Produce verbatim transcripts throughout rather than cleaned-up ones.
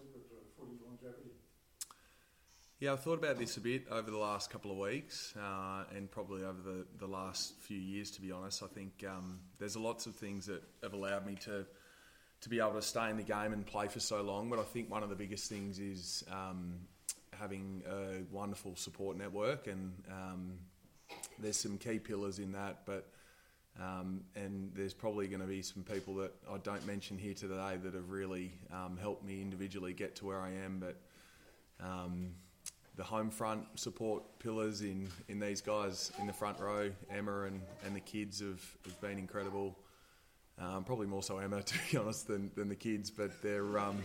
look at uh, footy longevity? Yeah, I've thought about this a bit over the last couple of weeks uh, and probably over the, the last few years, to be honest. I think um, there's lots of things that have allowed me to to be able to stay in the game and play for so long, but I think one of the biggest things is um, having a wonderful support network, and um, there's some key pillars in that, but um, and there's probably going to be some people that I don't mention here today that have really um, helped me individually get to where I am, but um, the home front support pillars in, in these guys in the front row, Emma and, and the kids have, have been incredible. Um, probably more so Emma, to be honest, than, than the kids, but they're um,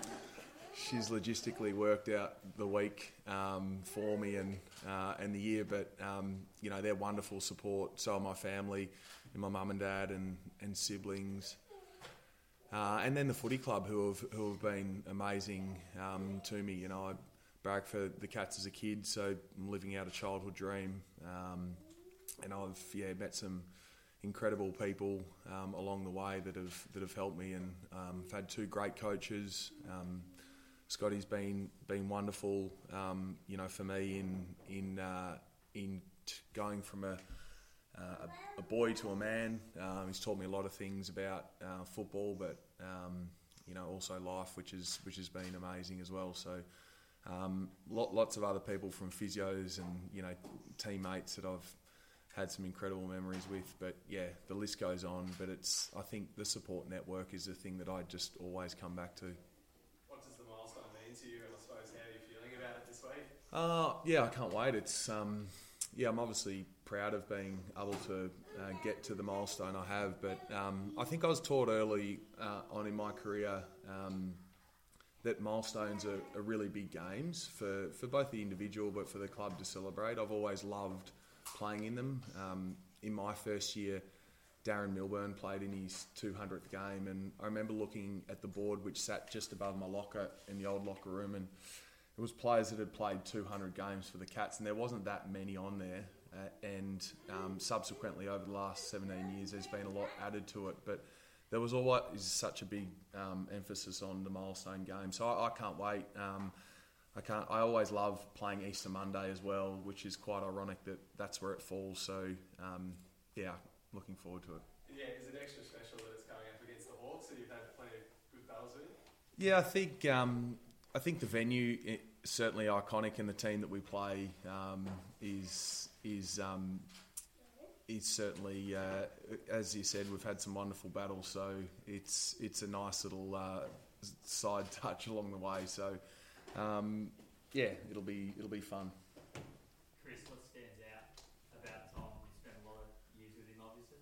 she's logistically worked out the week um, for me and uh, and the year, but um, you know, they're wonderful support. So are my family and my mum and dad and, and siblings. Uh, and then the footy club who have who have been amazing um, to me. You know, I barracked for the Cats as a kid, so I'm living out a childhood dream. Um, and I've yeah met some incredible people um, along the way that have that have helped me, and um, I've had two great coaches. Um, Scotty's been been wonderful, um, you know, for me in in uh, in t- going from a, uh, a boy to a man. Um, he's taught me a lot of things about uh, football, but um, you know, also life, which is which has been amazing as well. So. Um, lot, lots of other people from physios and you know teammates that I've had some incredible memories with, but yeah, the list goes on. But it's I think the support network is the thing that I just always come back to. What does the milestone mean to you, and I suppose how are you feeling about it this week? Uh, yeah, I can't wait. It's um, yeah, I'm obviously proud of being able to uh, get to the milestone I have, but um, I think I was taught early uh, on in my career um, that milestones are, are really big games for, for both the individual but for the club to celebrate. I've always loved playing in them. Um, in my first year, Darren Milburn played in his two hundredth game, and I remember looking at the board which sat just above my locker in the old locker room, and it was players that had played two hundred games for the Cats, and there wasn't that many on there. Uh, and um, subsequently, over the last seventeen years, there's been a lot added to it. But there was always such a big um, emphasis on the milestone game, so I, I can't wait. Um, I can't. I always love playing Easter Monday as well, which is quite ironic that that's where it falls. So um, yeah, looking forward to it. Yeah, is it extra special that it's coming up against the Hawks, so you've had plenty of good battles with it? Yeah, I think um, I think the venue is certainly iconic, and the team that we play um, is is. Um, It's certainly, uh, as you said, we've had some wonderful battles, so it's it's a nice little uh, side touch along the way. So, um, yeah, it'll be it'll be fun. Chris, what stands out about Tom? You spent a lot of years with him, obviously.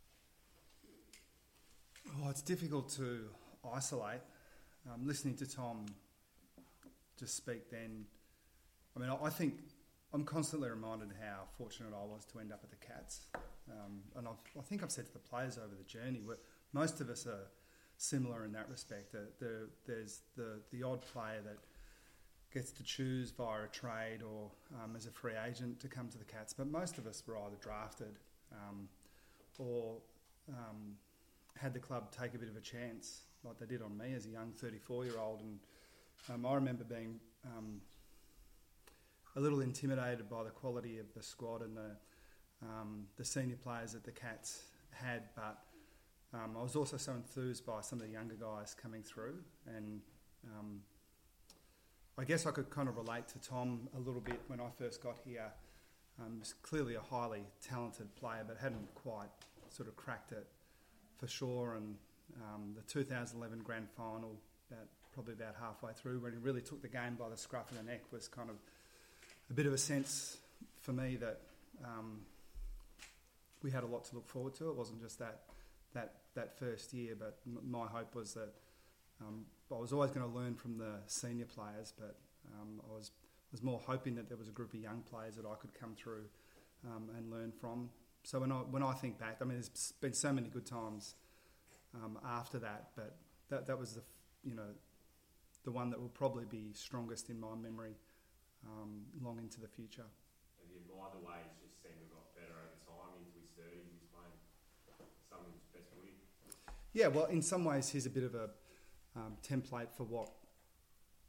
Oh, it's difficult to isolate. Um, listening to Tom just speak then, I mean, I, I think. I'm constantly reminded how fortunate I was to end up at the Cats. Um, and I've, I think I've said to the players over the journey, where most of us are similar in that respect. The, the, there's the, the odd player that gets to choose via a trade or um, as a free agent to come to the Cats, but most of us were either drafted um, or um, had the club take a bit of a chance, like they did on me as a young thirty-four-year-old. And um, I remember being... Um, a little intimidated by the quality of the squad and the um, the senior players that the Cats had, but um, I was also so enthused by some of the younger guys coming through, and um, I guess I could kind of relate to Tom a little bit when I first got here. Um, he was clearly a highly talented player, but hadn't quite sort of cracked it for sure. And um, the two thousand eleven grand final, about, probably about halfway through, when he really took the game by the scruff of the neck, was kind of a bit of a sense for me that um, we had a lot to look forward to. It wasn't just that that that first year, but m- my hope was that um, I was always going to learn from the senior players, but um, I was was more hoping that there was a group of young players that I could come through um, and learn from. So when I when I think back, I mean, there's been so many good times um, after that, but that that was the you know the one that will probably be strongest in my memory. Um, long into the future. Have you admired the way he's just seemed to have got better over time into his thirties? He's playing some of his best footy. Yeah, well, in some ways, he's a bit of a um, template for what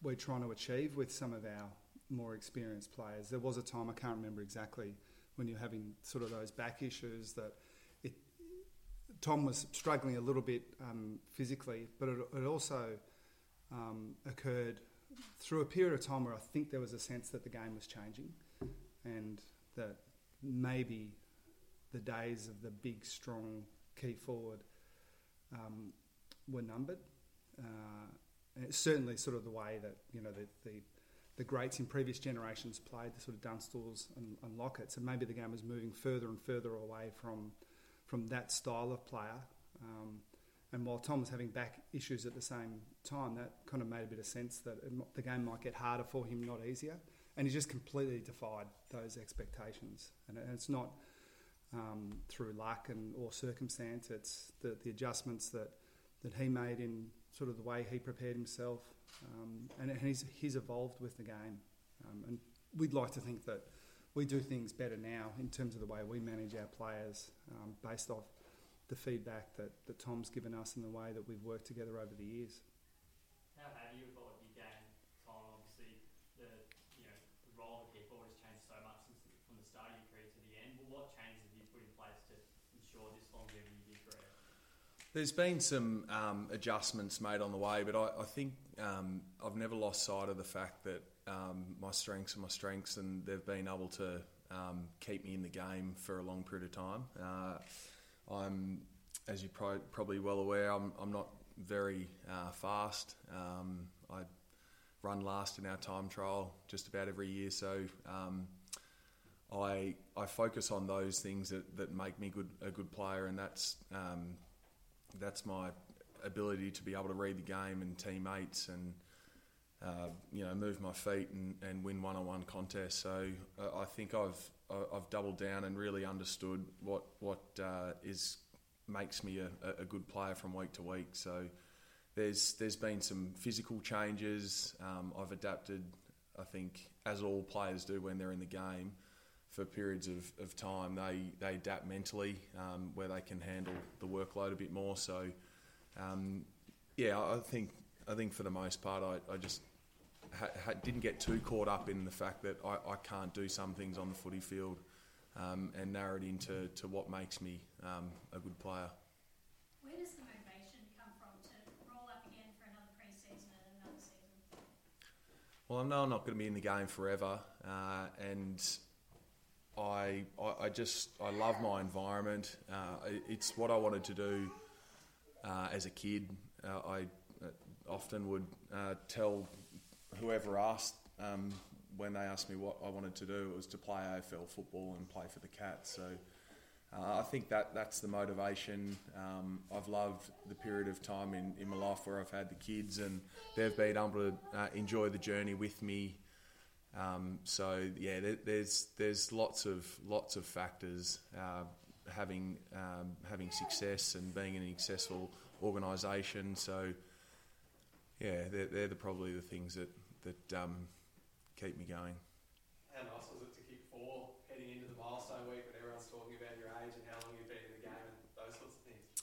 we're trying to achieve with some of our more experienced players. There was a time, I can't remember exactly, when you're having sort of those back issues that it, Tom was struggling a little bit um, physically, but it, it also um, occurred through a period of time where I think there was a sense that the game was changing and that maybe the days of the big, strong key forward um, were numbered. Uh, and it's certainly sort of the way that, you know, the, the, the greats in previous generations played, the sort of Dunstalls and, and Locketts, and maybe the game was moving further and further away from from that style of player. Um, and while Tom was having back issues at the same time, that kind of made a bit of sense that it, the game might get harder for him, not easier. And he just completely defied those expectations. And it's not um, through luck and or circumstance. It's the, the adjustments that, that he made in sort of the way he prepared himself. Um, and and he's, he's evolved with the game. Um, and we'd like to think that we do things better now in terms of the way we manage our players um, based off the feedback that, that Tom's given us and the way that we've worked together over the years. How have you evolved your game, Tom? Obviously, the you know the role of the key forward has changed so much since the, from the start of your career to the end. Well, what changes have you put in place to ensure this longevity of your career? There's been some um, adjustments made on the way, but I, I think um, I've never lost sight of the fact that um, my strengths are my strengths, and they've been able to um, keep me in the game for a long period of time. Uh, I'm, as you're pro- probably well aware, I'm, I'm not very uh, fast. Um, I run last in our time trial just about every year, so um, I I focus on those things that, that make me good a good player, and that's um, that's my ability to be able to read the game and teammates and uh, you know move my feet and, and win one-on-one contests. So uh, I think I've I've doubled down and really understood what what uh, is makes me a, a good player from week to week. So there's there's been some physical changes. Um, I've adapted, I think, as all players do when they're in the game. For periods of, of time, they, they adapt mentally um, where they can handle the workload a bit more. So, um, yeah, I think I think for the most part, I, I just ha, ha, didn't get too caught up in the fact that I, I can't do some things on the footy field um, and narrowed into to what makes me um, a good player. Where does the motivation come from to roll up again for another pre-season and another season? Well, I know I'm not going to be in the game forever, uh, and I, I I just I love my environment. Uh, it's what I wanted to do uh, as a kid. Uh, I often would uh, tell whoever asked um, when they asked me what I wanted to do, it was to play A F L football and play for the Cats. So uh, I think that that's the motivation. Um, I've loved the period of time in, in my life where I've had the kids and they've been able to uh, enjoy the journey with me. Um, so yeah, there, there's there's lots of lots of factors. Uh, having um, having success and being in a successful organisation. So yeah, they're, they're the, probably the things that that um, keep me going. How nice was it to kick four heading into the milestone week when everyone's talking about your age and how long you've been in the game and those sorts of things?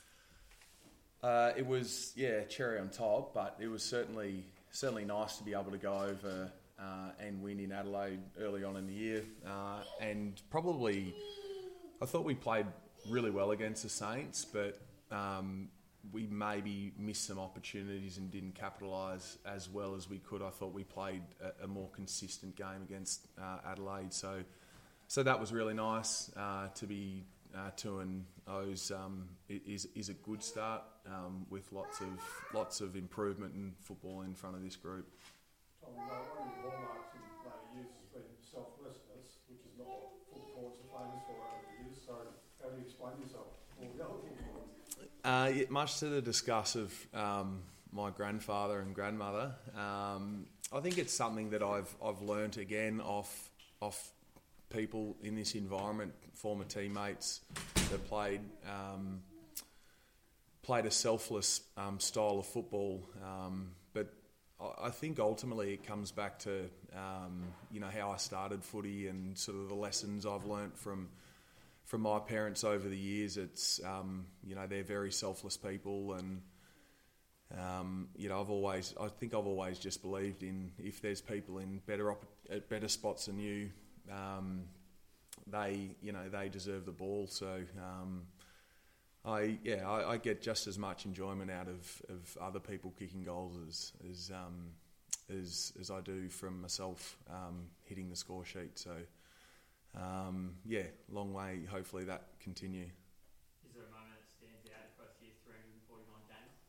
Uh, it was yeah, cherry on top, but it was certainly certainly nice to be able to go over. Uh, and win in Adelaide early on in the year. Uh, and probably, I thought we played really well against the Saints, but um, we maybe missed some opportunities and didn't capitalise as well as we could. I thought we played a, a more consistent game against uh, Adelaide. So so that was really nice uh, to be uh, two and O's um, is, is a good start um, with lots of, lots of improvement in football in front of this group. Tom, uh, one of your hallmarks in later years has been selflessness, which is not what full forwards are famous for over the years. So, how do you explain yourself? Or the other full forwards? Uh, yeah, much to the disgust of um, my grandfather and grandmother. Um, I think it's something that I've I've learnt again off off people in this environment, former teammates that played um, played a selfless um, style of football, um, but. I think ultimately it comes back to um, you know how I started footy and sort of the lessons I've learnt from from my parents over the years. It's um, you know they're very selfless people and Um, you know, I've always, I think I've always just believed in if there's people in better op- at better spots than you, um, they, you know, they deserve the ball. So, um, I yeah, I, I get just as much enjoyment out of, of other people kicking goals as as um, as as I do from myself um, hitting the score sheet. So, um, yeah, long way. Hopefully that continue. Is there a moment that stands out across your three hundred forty-nine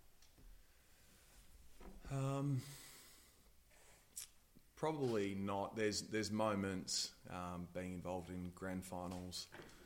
games? Um, probably not. There's there's moments um, being involved in grand finals.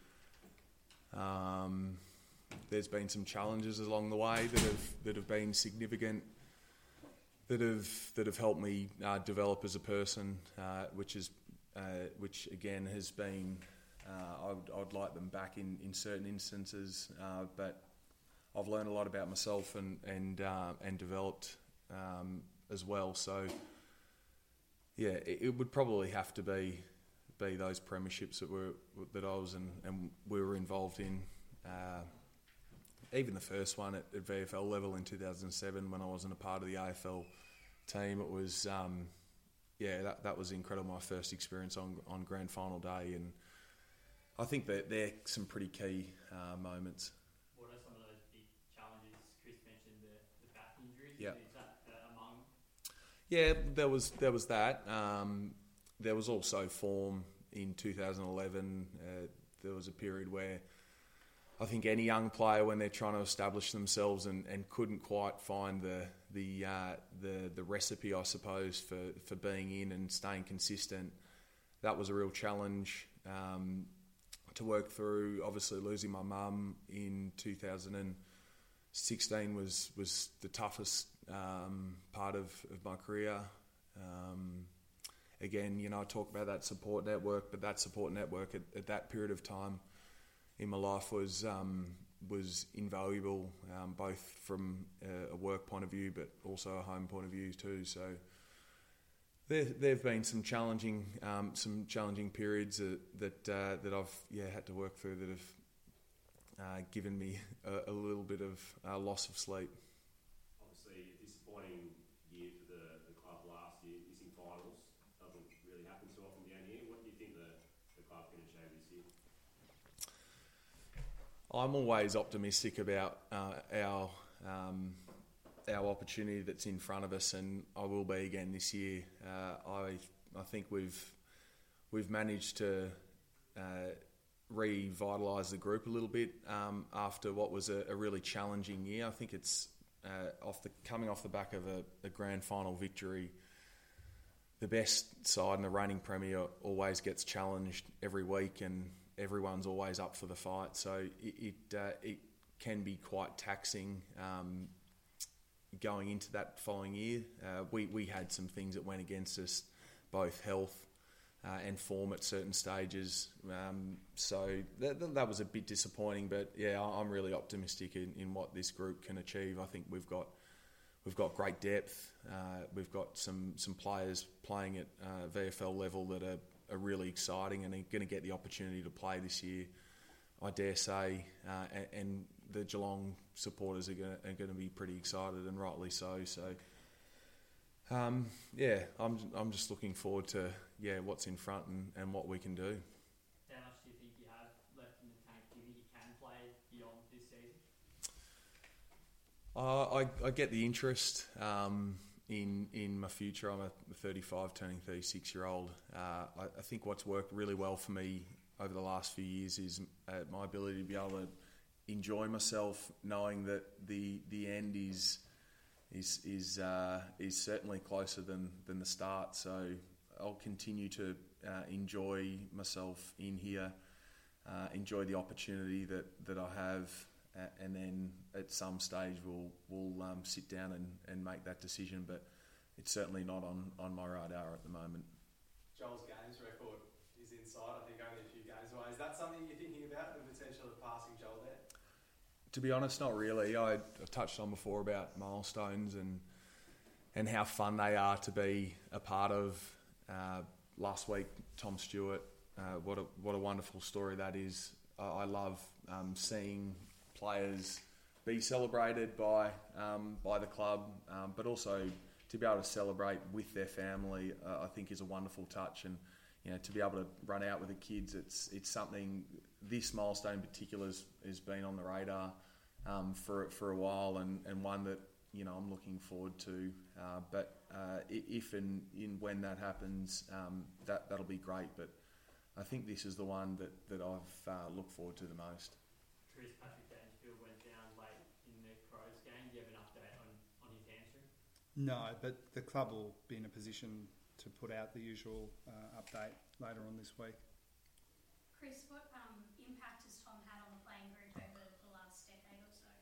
Um, there's been some challenges along the way that have that have been significant. That have that have helped me uh, develop as a person, uh, which is uh, which again has been. Uh, I'd, I'd like them back in, in certain instances, uh, but I've learned a lot about myself and and uh, and developed um, as well. So yeah, it, it would probably have to be be those premierships that were that I was in, and we were involved in. Uh, even the first one at, at V F L level in two thousand seven, when I wasn't a part of the A F L team, it was um, yeah that that was incredible. My first experience on on grand final day, and I think that they're some pretty key uh, moments. What are some of those big challenges? Chris mentioned the, the back injuries. Yeah. Is that uh, among? Yeah, there was there was that. Um, there was also form in two thousand eleven. Uh, there was a period where I think any young player, when they're trying to establish themselves and, and couldn't quite find the the uh, the the recipe, I suppose, for, for being in and staying consistent, that was a real challenge um, to work through. Obviously, losing my mum in two thousand sixteen was was the toughest um, part of, of my career. Um, again, you know, I talk about that support network, but that support network at, at that period of time in my life was um, was invaluable, um, both from a, a work point of view, but also a home point of view too. So there there've been some challenging um, some challenging periods that that, uh, that I've yeah had to work through that have uh, given me a, a little bit of uh, loss of sleep. Obviously, a disappointing year for the, the club last year. Missing finals doesn't really happen too often down here. What do you think the, the club can achieve this year? I'm always optimistic about uh, our um, our opportunity that's in front of us, and I will be again this year. Uh, I I think we've we've managed to uh, revitalise the group a little bit um, after what was a, a really challenging year. I think it's uh, off the coming off the back of a, a grand final victory. The best side and the reigning premier always gets challenged every week, and everyone's always up for the fight, so it it, uh, it can be quite taxing um, going into that following year. Uh, we, we had some things that went against us, both health uh, and form at certain stages, um, so that, that was a bit disappointing, but yeah, I'm really optimistic in, in what this group can achieve. I think we've got we've got great depth, uh, we've got some, some players playing at uh, V F L level that are are really exciting and are going to get the opportunity to play this year, I dare say, uh, and, and the Geelong supporters are going, to, are going to be pretty excited, and rightly so. So, um, yeah, I'm I'm just looking forward to yeah what's in front and, and what we can do. How much do you think you have left in the tank? Do you think you can play beyond this season? Uh, I I get the interest. Um, In, in my future, I'm a thirty-five, turning thirty-six year old. Uh, I, I think what's worked really well for me over the last few years is uh, my ability to be able to enjoy myself, knowing that the the end is is is uh, is certainly closer than, than the start. So I'll continue to uh, enjoy myself in here, uh, enjoy the opportunity that, that I have. Uh, and then at some stage we'll we'll um, sit down and, and make that decision, but it's certainly not on, on my radar at the moment. Joel's games record is inside, I think only a few games away. Is that something you're thinking about, the potential of passing Joel there? To be honest, not really. I, I touched on before about milestones and and how fun they are to be a part of. Uh, last week, Tom Stewart, uh, what a what a wonderful story that is. I, I love um, seeing players be celebrated by um, by the club, um, but also to be able to celebrate with their family, uh, I think is a wonderful touch. And you know, to be able to run out with the kids, it's it's something. This milestone in particular has, has been on the radar um, for for a while, and, and one that you know I'm looking forward to. Uh, but uh, if and in when that happens, um, that that'll be great. But I think this is the one that that I've uh, looked forward to the most. Chris, Patrick Dangerfield went down late in the Crows game. Do you have an update on, on his hamstring? No, but the club will be in a position to put out the usual uh, update later on this week. Chris, what um, impact has Tom had on the playing group over the last decade or so?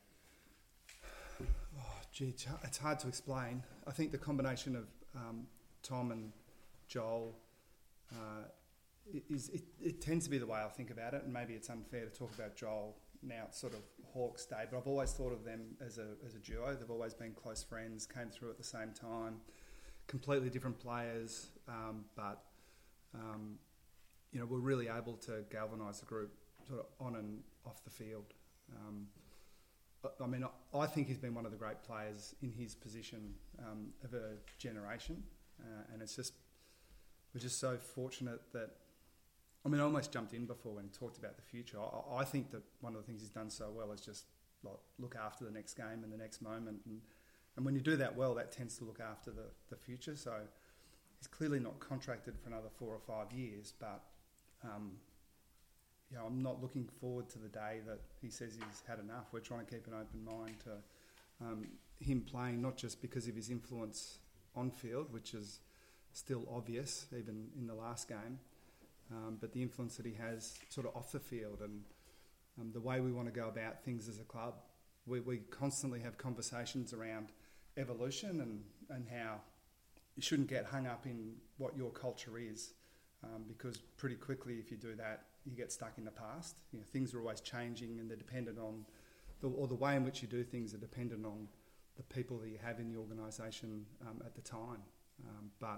Oh, gee, it's hard- it's hard to explain. I think the combination of um, Tom and Joel uh, is it, it tends to be the way I think about it, and maybe it's unfair to talk about Joel now. It's sort of Hawke's day, but I've always thought of them as a as a duo. They've always been close friends, came through at the same time, completely different players, um, but um, you know, we're really able to galvanise the group sort of on and off the field. Um, I mean, I think he's been one of the great players in his position um, of a generation, uh, and it's just we're just so fortunate that. I mean, I almost jumped in before when he talked about the future. I, I think that one of the things he's done so well is just like look after the next game and the next moment, and and when you do that well, that tends to look after the, the future. So he's clearly not contracted for another four or five years, but um, you know, I'm not looking forward to the day that he says he's had enough. We're trying to keep an open mind to um, him playing, not just because of his influence on field, which is still obvious even in the last game, um, but the influence that he has sort of off the field and um, the way we want to go about things as a club. We, we constantly have conversations around evolution and, and how you shouldn't get hung up in what your culture is, um, because pretty quickly if you do that, you get stuck in the past. You know, things are always changing, and they're dependent on, the, or the way in which you do things are dependent on the people that you have in the organisation um, at the time. Um, but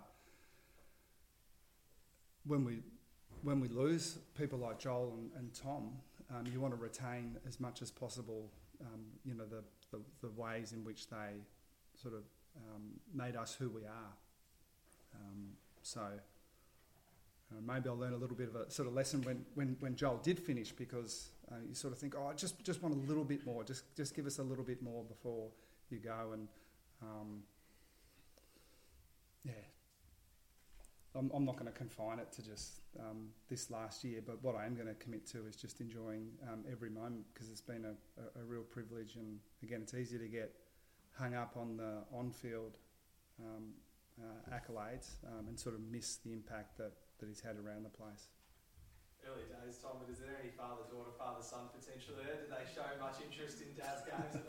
when we when we lose people like Joel and, and Tom, um, you want to retain as much as possible, um, you know, the, the, the ways in which they sort of um, made us who we are. Um, so uh, maybe I'll learn a little bit of a sort of lesson when, when, when Joel did finish, because uh, you sort of think, oh, I just just want a little bit more. Just just give us a little bit more before you go. And um, yeah, I'm, I'm not going to confine it to just um, this last year, but what I am going to commit to is just enjoying um, every moment, because it's been a, a, a real privilege. And again, it's easy to get hung up on the on-field um, uh, accolades um, and sort of miss the impact that, that he's had around the place. Early days, Tom, but is there any father-daughter, father-son potential there? Do they show much interest in Dad's games at the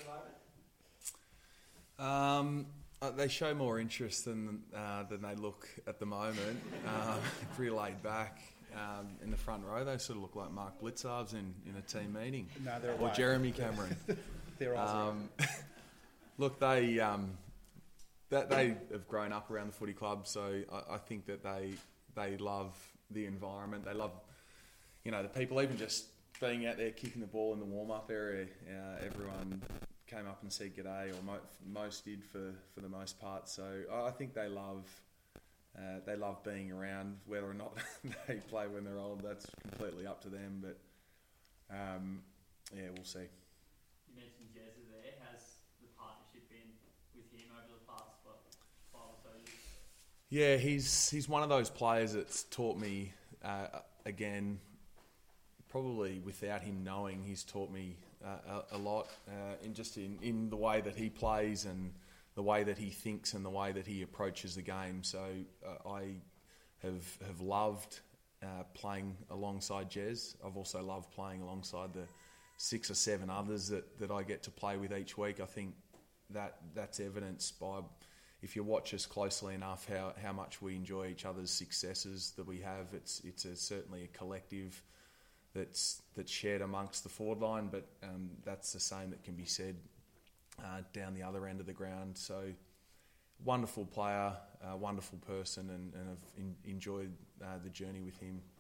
moment? Um, uh, they show more interest than uh, than they look at the moment. Um, pretty laid back um, in the front row. They sort of look like Mark Blitzarves in, in a team meeting, No, they're or away. Jeremy Cameron. They're Aussie. Um, look, they um, that they have grown up around the footy club, so I, I think that they they love the environment. They love, you know, the people. Even just being out there kicking the ball in the warm up area, uh, everyone came up and said g'day, or mo- most did for, for the most part. So I think they love uh, they love being around. Whether or not they play when they're old, that's completely up to them. But um, yeah, we'll see. You mentioned Jezza there. How's the partnership been with him over the past what, five or so years? Yeah, he's he's one of those players that's taught me, uh, again, probably without him knowing, he's taught me uh, a, a lot uh, in just in, in the way that he plays and the way that he thinks and the way that he approaches the game. So uh, I have have loved uh, playing alongside Jez. I've also loved playing alongside the six or seven others that, that I get to play with each week. I think that that's evidenced by, if you watch us closely enough, how, how much we enjoy each other's successes that we have. It's it's a, certainly a collective that's that's shared amongst the forward line, but um, that's the same that can be said uh, down the other end of the ground. So wonderful player, uh, wonderful person, and, and I've in, enjoyed uh, the journey with him